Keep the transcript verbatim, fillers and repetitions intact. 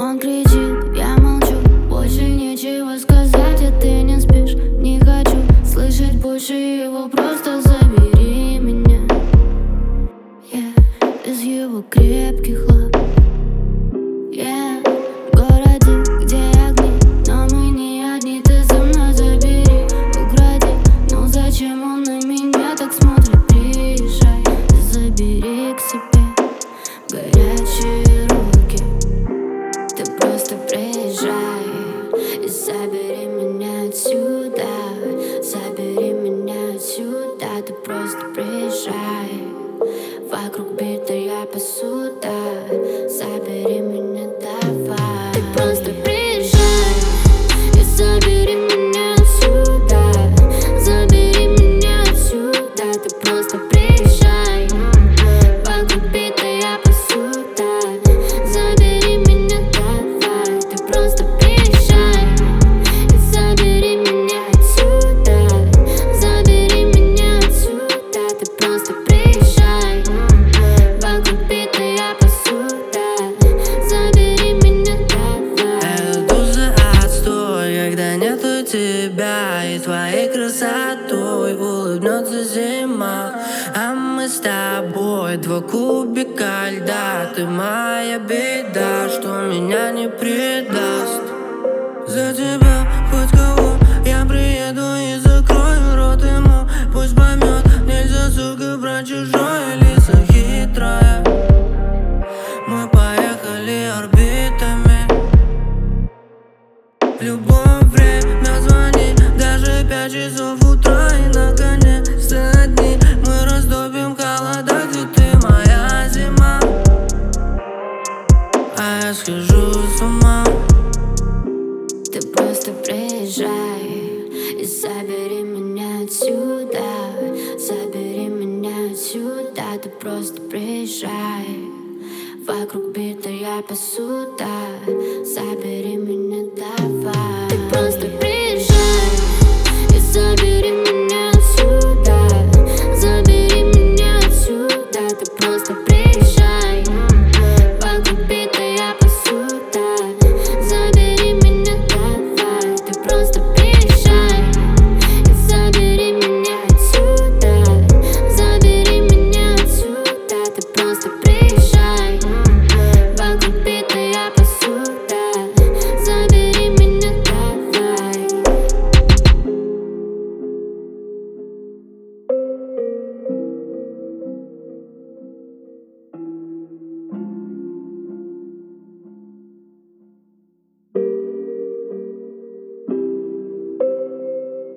Он кричит, я молчу, больше нечего сказать, а ты не спишь. Не хочу слышать больше его, просто забери меня, yeah, из его крепких лап, yeah. В городе, где огни, но мы не одни, ты со мной забери, укради. Ну зачем он на меня так смотрит? Приезжай, забери к себе горячие руки. Ты просто приезжай и забери меня отсюда. Забери меня отсюда. Ты просто приезжай. Вокруг битая посуда. Забери меня, давай. Ты просто приезжай и забери меня отсюда. Забери меня отсюда. Ты просто приезжай. Вокруг битая посуда. Забери меня, давай. Ты просто приезжай и забери меня отсюда. Забери меня отсюда. Ты просто приезжай. Вокруг битая посуда. Забери меня, давай. Это за отстой, когда нету тебя и твоей красотой улыбнется зима, а мы с тобой два кубика льда. Ты моя беда, что меня не предаст. За тебя хоть кого я приеду и закрою рот ему. Пусть поймет, нельзя, сука, брать чужое. Лиса хитрая, мы поехали орбитами. В любое время звони, даже пять часов утра. И наконец-то одни мы растопим холода, где ты моя зима, а я схожу с ума. Ты просто приезжай и забери меня отсюда. Забери меня отсюда. Ты просто приезжай. Вокруг битая посуда. Забери